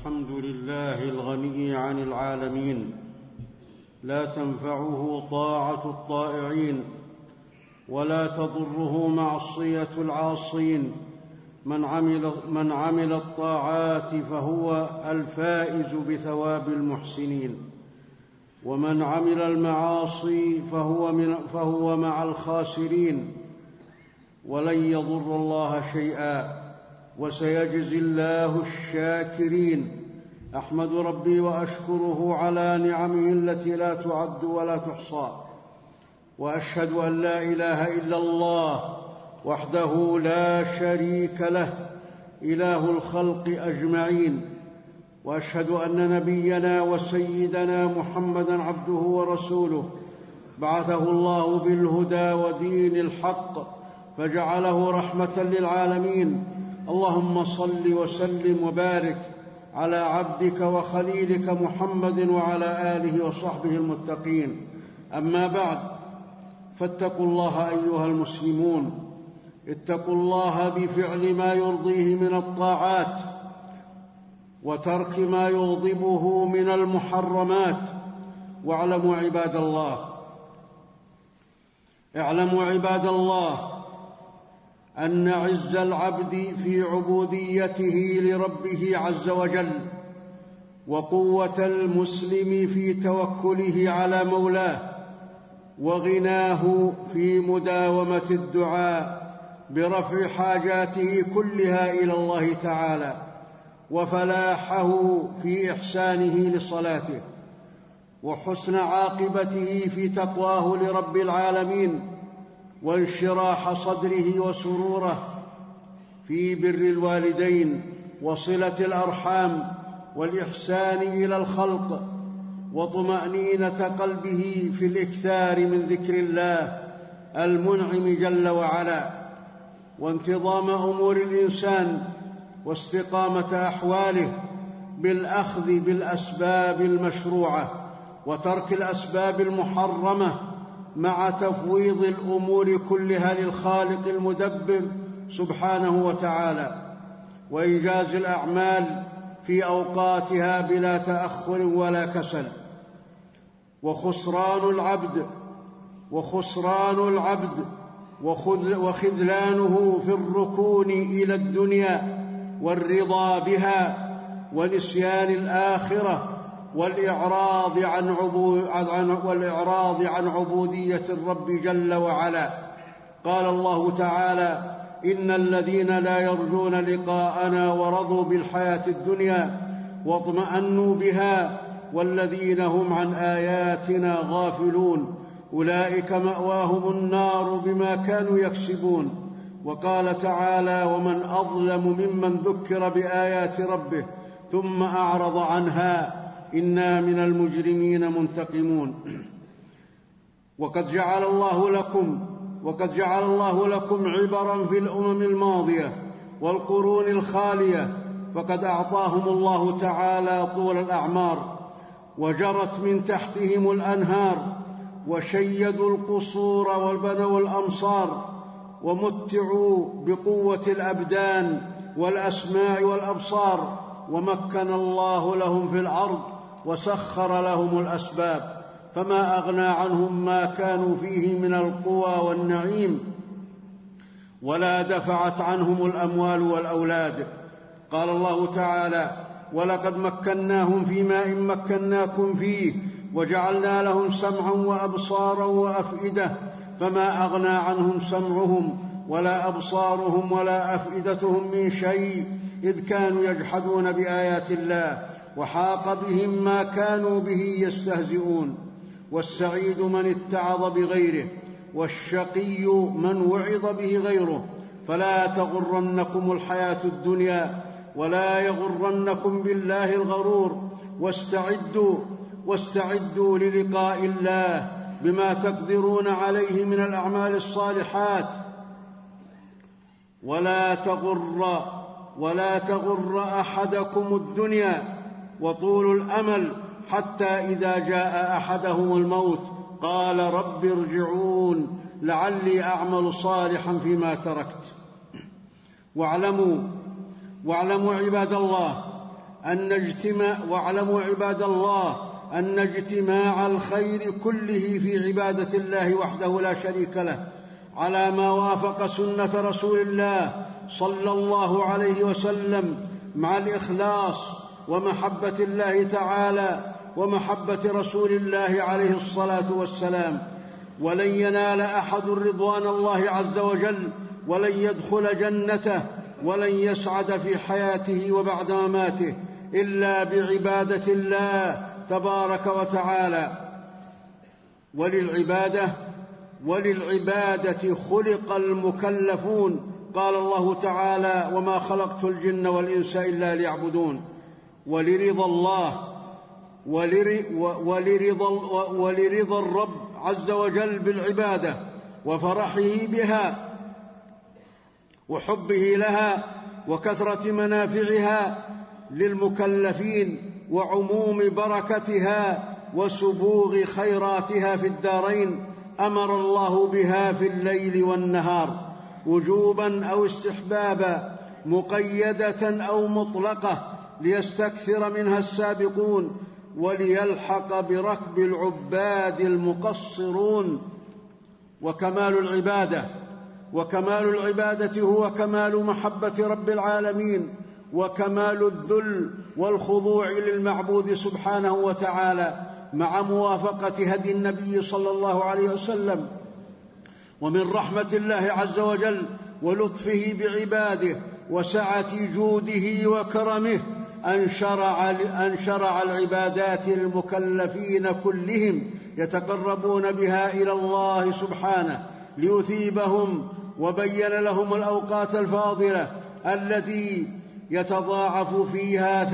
الحمد لله الغني عن العالمين، لا تنفعه طاعة الطائعين ولا تضره معصية العاصين. من عمل الطاعات فهو الفائز بثواب المحسنين، ومن عمل المعاصي فهو مع الخاسرين، ولن يضر الله شيئا، وسيجزي الله الشاكرين. أحمد ربي وأشكره على نعمه التي لا تعد ولا تحصى، وأشهد أن لا إله إلا الله وحده لا شريك له، إله الخلق أجمعين. وأشهد أن نبينا وسيدنا محمدًا عبده ورسوله، بعثه الله بالهدى ودين الحق فجعله رحمة للعالمين. اللهم صل وسلم وبارك على عبدك وخليلك محمد وعلى آله وصحبه المتقين. أما بعد، فاتقوا الله أيها المسلمون، اتقوا الله بفعل ما يرضيه من الطاعات وترك ما يغضبه من المحرمات. واعلموا عباد الله أن عز العبد في عبوديته لربه عز وجل، وقوة المسلم في توكله على مولاه، وغناه في مداومة الدعاء برفع حاجاته كلها إلى الله تعالى، وفلاحه في إحسانه لصلاته، وحسن عاقبته في تقواه لرب العالمين، وانشراح صدره وسروره في بر الوالدين وصلة الأرحام والإحسان إلى الخلق، وطمأنينة قلبه في الإكثار من ذكر الله المنعم جل وعلا، وانتظام أمور الإنسان واستقامة أحواله بالأخذ بالأسباب المشروعة وترك الأسباب المحرمة، مع تفويض الأمور كلها للخالق المدبر سبحانه وتعالى، وإنجاز الأعمال في أوقاتها بلا تأخر ولا كسل. وخسران العبد وخذلانه في الركون إلى الدنيا والرضا بها ونسيان الآخرة والإعراض عن عبودية الرب جل وعلا. قال الله تعالى: إن الذين لا يرجون لقاءنا ورضوا بالحياة الدنيا واطمأنوا بها والذين هم عن آياتنا غافلون أولئك مأواهم النار بما كانوا يكسبون. وقال تعالى: ومن أظلم ممن ذكر بآيات ربه ثم أعرض عنها إنا من المجرمين منتقمون. وقد جعل الله لكم عبرا في الأمم الماضية والقرون الخالية، فقد أعطاهم الله تعالى طول الأعمار، وجرت من تحتهم الأنهار، وشيدوا القصور وبنوا الأمصار، ومتعوا بقوة الأبدان والأسماع والأبصار، ومكن الله لهم في الأرض وسخر لهم الأسباب، فما أغنى عنهم ما كانوا فيه من القوى والنعيم، ولا دفعت عنهم الأموال والأولاد. قال الله تعالى: ولقد مكناهم في ماء مكناكم فيه وجعلنا لهم سمعا وأبصارا وأفئدة، فما أغنى عنهم سمعهم ولا أبصارهم ولا أفئدتهم من شيء إذ كانوا يجحدون بآيات الله، وحاق بهم ما كانوا به يستهزئون. والسعيد من اتعظ بغيره، والشقي من وعظ به غيره. فلا تغرنكم الحياة الدنيا ولا يغرنكم بالله الغرور، واستعدوا للقاء الله بما تقدرون عليه من الأعمال الصالحات. ولا تغر أحدكم الدنيا وطول الأمل، حتى إذا جاء أحدهم الموت قال: رب ارجعون لعلي أعمل صالحا فيما تركت. واعلموا عباد الله واعلموا عباد الله أن اجتماع الخير كله في عبادة الله وحده لا شريك له على ما وافق سنة رسول الله صلى الله عليه وسلم مع الإخلاص ومحبة الله تعالى ومحبة رسول الله عليه الصلاة والسلام. ولن ينال أحد رضوان الله عز وجل ولن يدخل جنته ولن يسعد في حياته وبعد مماته إلا بعبادة الله تبارك وتعالى. وللعبادة خلق المكلفون. قال الله تعالى: وما خلقت الجن والإنس إلا ليعبدون. ولرضا الله ولرضا الرب عز وجل بالعبادة وفرحه بها وحبه لها وكثرة منافعها للمكلفين وعموم بركتها وسبوغ خيراتها في الدارين، أمر الله بها في الليل والنهار وجوبا أو استحبابا، مقيدة أو مطلقة، ليستكثر منها السابقون وليلحق بركب العباد المقصرون. وكمال العبادة هو كمال محبة رب العالمين وكمال الذل والخضوع للمعبود سبحانه وتعالى مع موافقة هدي النبي صلى الله عليه وسلم. ومن رحمة الله عز وجل ولطفه بعباده وسعة جوده وكرمه أن شرع العبادات للمكلفين كلهم يتقربون بها إلى الله سبحانه ليثيبهم، وبين لهم الأوقات الفاضلة التي يتضاعف فيها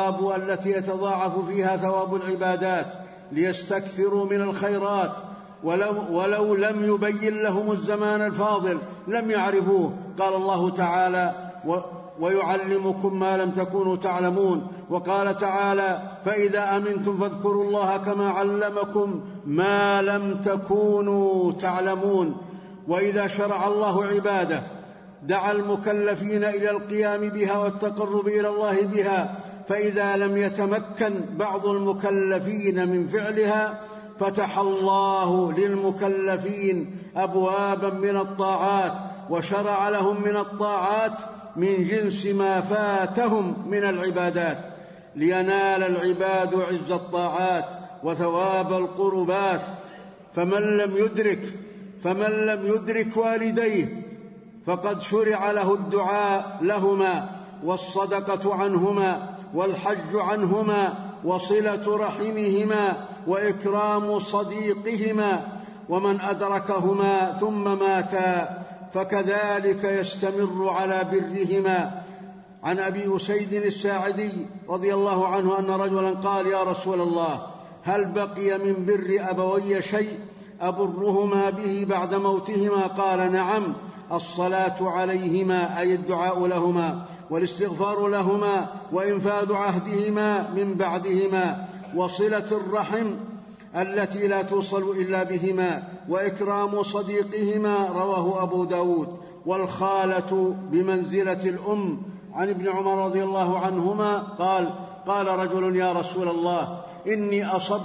ثواب العبادات ليستكثروا من الخيرات، ولو لم يبين لهم الزمان الفاضل لم يعرفوه. قال الله تعالى: ويعلمكم ما لم تكونوا تعلمون. وقال تعالى: فإذا أمنتم فاذكروا الله كما علمكم ما لم تكونوا تعلمون. وإذا شرع الله عباده دعا المكلفين إلى القيام بها والتقرب إلى الله بها، فإذا لم يتمكن بعض المكلفين من فعلها فتح الله للمكلفين أبوابا من الطاعات وشرع لهم من الطاعات من جنس ما فاتهم من العبادات، لينال العباد عز الطاعات وثواب القربات. فمن لم يدرك والديه فقد شرع له الدعاء لهما والصدقة عنهما والحج عنهما وصلة رحمهما وإكرام صديقهما. ومن أدركهما ثم ماتا فكذلك يستمر على برهما. عن أبي أسيد الساعدي رضي الله عنه أن رجلا قال: يا رسول الله، هل بقي من بر أبوي شيء أبرهما به بعد موتهما؟ قال: نعم، الصلاة عليهما أي الدعاء لهما، والاستغفار لهما، وإنفاذ عهدهما من بعدهما، وصلة الرحم التي لا توصل إلا بهما، وإكرام صديقهما. رواه أبو داود. والخالة بمنزلة الأم. عن ابن عمر رضي الله عنهما قال رجل: يا رسول الله، إني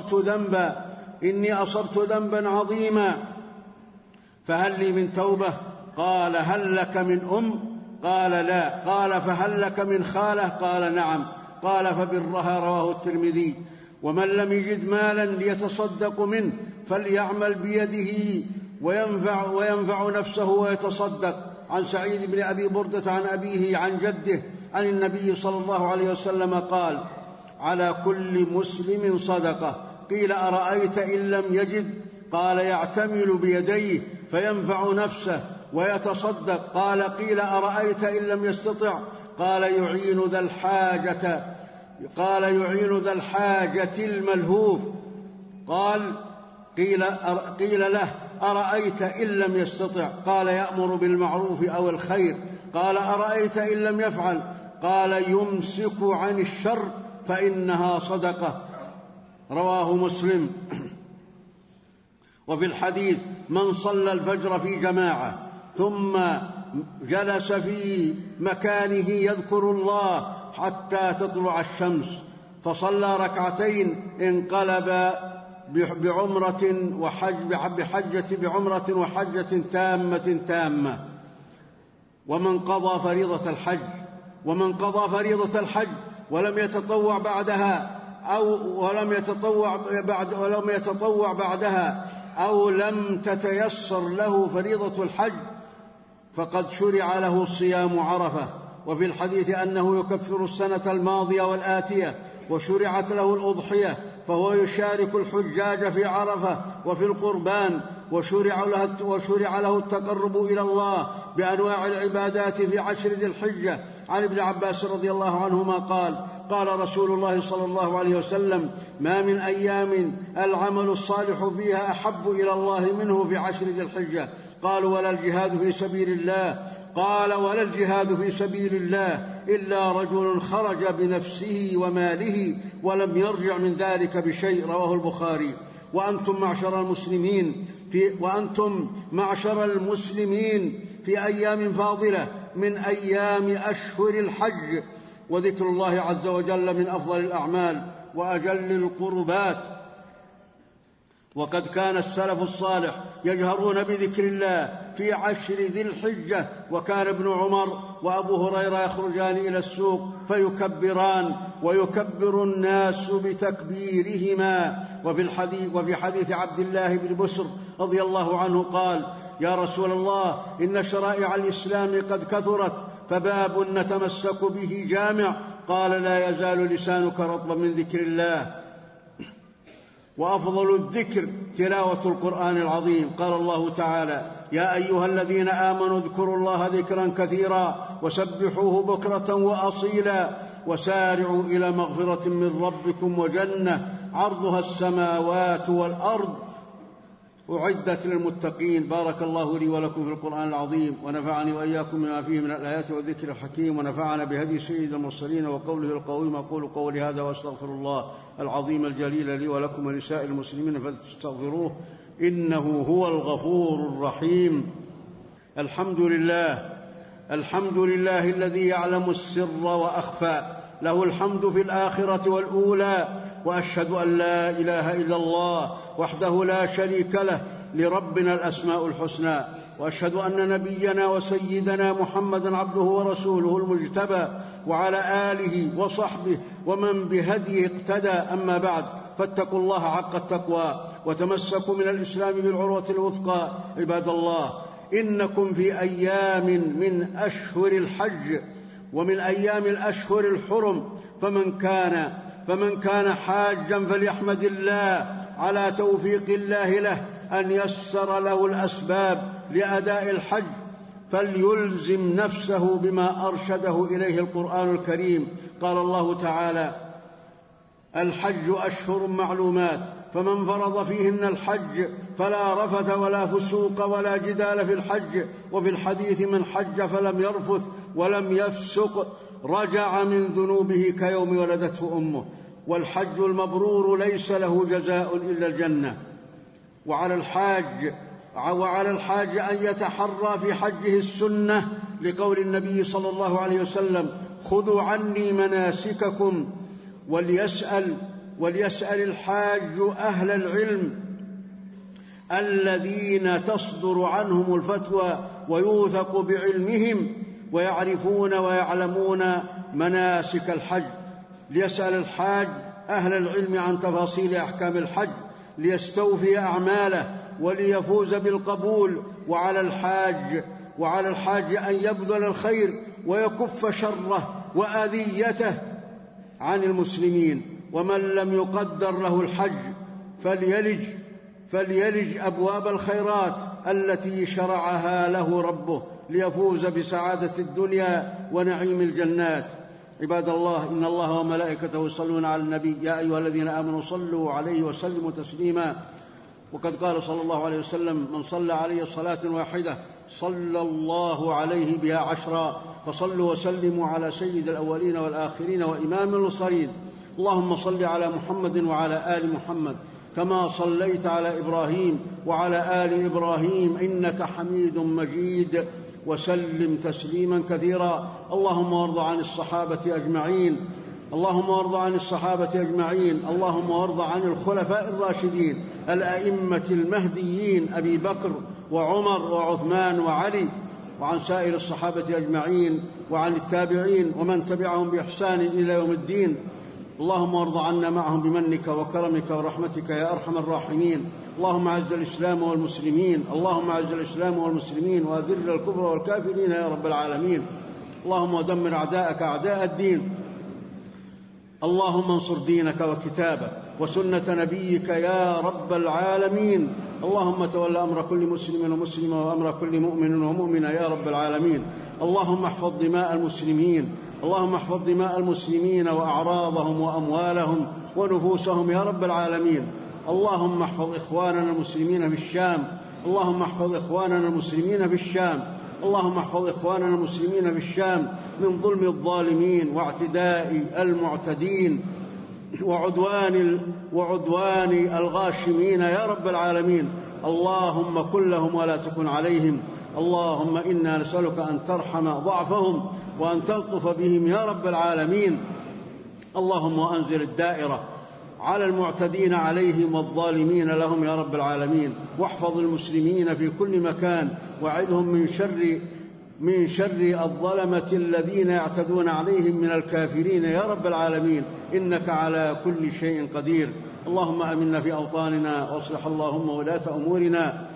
أصبت ذنبا عظيما فهل لي من توبة؟ قال: هل لك من أم؟ قال: لا. قال: فهل لك من خالة؟ قال: نعم. قال: فبرها. رواه الترمذي. ومن لم يجد مالا ليتصدق منه فليعمل بيده وينفع نفسه ويتصدق. عن سعيد بن أبي بردة عن أبيه عن جده عن النبي صلى الله عليه وسلم قال: على كل مسلم صدقة. قيل: أرأيت إن لم يجد؟ قال: يعتمل بيديه فينفع نفسه ويتصدق. قيل: أرأيت إن لم يستطع؟ قال: يعين ذا الحاجة الملهوف. قيل له: أرأيت إن لم يستطع؟ قال: يأمر بالمعروف أو الخير. قال: أرأيت إن لم يفعل؟ قال: يمسك عن الشر فإنها صدقة. رواه مسلم. وفي الحديث: من صلى الفجر في جماعة ثم جلس في مكانه يذكر الله حتى تطلع الشمس، فصلى ركعتين انقلب بعمرة وحجة تامة. ومن قضى فريضة الحج ولم يتطوع بعدها أو لم تتيسر له فريضة الحج فقد شرع له صيام عرفة. وفي الحديث أنه يكفر السنة الماضية والآتية، وشرعت له الأضحية، فهو يشارك الحجاج في عرفة وفي القربان، وشرع له التقرب إلى الله بأنواع العبادات في 10 ذي الحجة. عن ابن عباس رضي الله عنهما قال: قال رسول الله صلى الله عليه وسلم: ما من أيام العمل الصالح فيها أحب إلى الله منه في 10 ذي الحجة. قالوا: ولا الجهاد في سبيل الله؟ قال: ولا الجهاد في سبيل الله إلا رجل خرج بنفسه وماله ولم يرجع من ذلك بشيء. رواه البخاري. وأنتم معشر المسلمين في أيام فاضلة من أيام أشهر الحج، وذكر الله عز وجل من أفضل الأعمال وأجل القربات. وقد كان السلف الصالح يجهرون بذكر الله في 10 ذي الحجة، وكان ابن عمر وأبو هريرة يخرجان إلى السوق فيكبران ويكبر الناس بتكبيرهما. وفي حديث عبد الله بن بسر رضي الله عنه قال: يا رسول الله، إن شرائع الإسلام قد كثرت، فباب نتمسك به جامع. قال: لا يزال لسانك رطبا من ذكر الله. وأفضل الذكر تلاوة القرآن العظيم. قال الله تعالى: يا أيها الذين آمنوا اذكروا الله ذكرا كثيرا وسبحوه بكرة وأصيلا وسارعوا إلى مغفرة من ربكم وجنة عرضها السماوات والأرض أعدت للمتقين. بارك الله لي ولكم في القرآن العظيم، ونفعني وإياكم بما فيه من الآيات والذكر الحكيم، ونفعنا بهدي سيد المرسلين وقوله القويم. أقول قولي هذا وأستغفر الله العظيم الجليل لي ولكم ولسائر المسلمين فاستغفروه إنه هو الغفور الرحيم. الحمد لله الذي يعلم السر وأخفى، له الحمد في الآخرة والأولى. وأشهد أن لا إله إلا الله وحده لا شريك له، لربنا الأسماء الحسنى. وأشهد أن نبينا وسيدنا محمدًا عبده ورسوله المجتبى، وعلى آله وصحبه ومن بهديه اقتدى. أما بعد، فاتقوا الله حق التقوى وتمسكوا من الإسلام بالعروة الوثقى. عباد الله، إنكم في أيام من أشهر الحج ومن أيام الأشهر الحرم، فمن كان حاجا فليحمد الله على توفيق الله له أن يسر له الأسباب لأداء الحج، فليلزم نفسه بما أرشده إليه القرآن الكريم. قال الله تعالى: الحج أشهر معلومات، فمن فرض فيهن الحج فلا رفث ولا فسوق ولا جدال في الحج. وفي الحديث: من حج فلم يرفث ولم يفسق رجع من ذنوبه كيوم ولدته أمه. والحج المبرور ليس له جزاء إلا الجنة. وعلى الحاج أن يتحرى في حجه السنة، لقول النبي صلى الله عليه وسلم: خذوا عني مناسككم. وليسأل الحاج أهل العلم الذين تصدر عنهم الفتوى ويوثق بعلمهم ويعرفون ويعلمون مناسك الحج. ليسأل الحاج أهل العلم عن تفاصيل أحكام الحج ليستوفي أعماله وليفوز بالقبول. وعلى الحاج أن يبذل الخير ويكف شره وأذيته عن المسلمين. ومن لم يقدر له الحج فليلج أبواب الخيرات التي شرعها له ربه ليفوز بسعادة الدنيا ونعيم الجنات. عباد الله، إن الله وملائكته يصلون على النبي، يا أيها الذين آمنوا صلوا عليه وسلموا تسليما. وقد قال صلى الله عليه وسلم: من صلى علي صلاة واحدة صلى الله عليه بها 10. فصلوا وسلموا على سيد الأولين والآخرين وإمام المرسلين. اللهم صل على محمد وعلى آل محمد كما صليت على إبراهيم وعلى آل إبراهيم إنك حميد مجيد. وسلم تسليما كثيرا. اللهم وارض عن الصحابة أجمعين، اللهم وارض عن الصحابة أجمعين، اللهم وارض عن الخلفاء الراشدين الأئمة المهديين أبي بكر وعمر وعثمان وعلي، وعن سائر الصحابة أجمعين، وعن التابعين ومن تبعهم بإحسان إلى يوم الدين. اللهم وارض عنا معهم بمنك وكرمك ورحمتك يا أرحم الراحمين. اللهم أعز الإسلام والمسلمين، اللهم أعز الإسلام والمسلمين وأذل الكفر والكافرين يا رب العالمين. اللهم ودمر أعداءك أعداء الدين. اللهم انصر دينك وكتابك وسنة نبيك يا رب العالمين. اللهم تول أمر كل مسلم ومسلمة وأمر كل مؤمن ومؤمنة يا رب العالمين. اللهم احفظ دماء المسلمين، اللهم احفظ دماء المسلمين وأعراضهم وأموالهم ونفوسهم يا رب العالمين. اللهم احفظ إخواننا المسلمين في الشام، اللهم احفظ إخواننا المسلمين في الشام، اللهم احفظ إخواننا المسلمين في الشام من ظلم الظالمين واعتداء المعتدين وعدوان الغاشمين يا رب العالمين. اللهم كن لهم ولا تكن عليهم. اللهم إنا نسألك أن ترحم ضعفهم وأن تلطف بهم يا رب العالمين. اللهم وأنزل الدائرة على المعتدين عليهم والظالمين لهم يا رب العالمين، واحفظ المسلمين في كل مكان، وعدهم من شر الظلمة الذين يعتدون عليهم من الكافرين يا رب العالمين، إنك على كل شيء قدير. اللهم آمنا في أوطاننا واصلح اللهم ولاة أمورنا.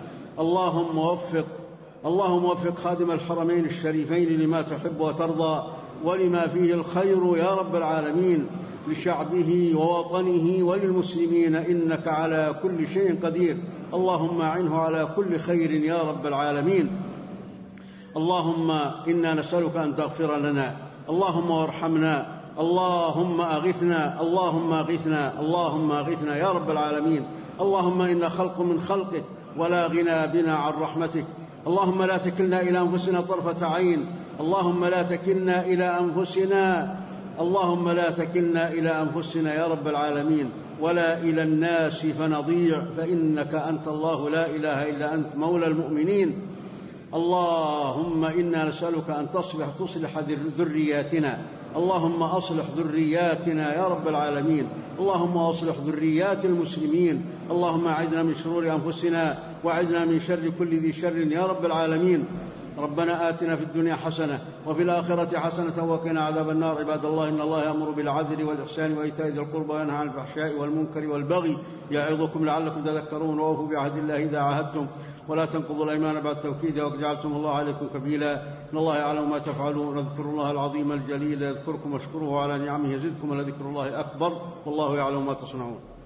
اللهم وفق خادم الحرمين الشريفين لما تحب وترضى ولما فيه الخير يا رب العالمين، لشعبه ووطنه وللمسلمين، إنك على كل شيء قدير. اللهم أعنه على كل خير يا رب العالمين. اللهم إنا نسألك أن تغفر لنا، اللهم وارحمنا، اللهم أغثنا، اللهم أغثنا، اللهم أغثنا يا رب العالمين. اللهم إنا خلق من خلقك ولا غنى بنا عن رحمتك. اللهم لا تكلنا إلى أنفسنا طرفة عين، اللهم لا تكلنا إلى أنفسنا، اللهم لا تكلنا إلى أنفسنا يا رب العالمين ولا إلى الناس فنضيع، فإنك أنت الله لا إله إلا أنت مولى المؤمنين. اللهم إنا نسألك أن تصلح ذرياتنا، اللهم أصلح ذرياتنا يا رب العالمين، اللهم أصلح ذريات المسلمين. اللهم أعذنا من شرور أنفسنا وأعذنا من شر كل ذي شر يا رب العالمين. ربنا آتنا في الدنيا حسنة وفي الآخرة حسنة وقنا عذاب النار. عباد الله، إن الله يأمر بالعدل والإحسان وإيتاء ذي القربى وينهى عن الفحشاء والمنكر والبغي يعظكم لعلكم تذكرون. وأوفوا بعهد الله إذا عاهدتم ولا تنقضوا الأيمان بعد توكيدها وجعلتم الله عليكم كفيلا. إن الله يعلم ما تفعلون. اذكروا الله العظيم الجليل يذكركم واشكروه على نعمه يزدكم ولذكر الله أكبر والله يعلم ما تصنعون.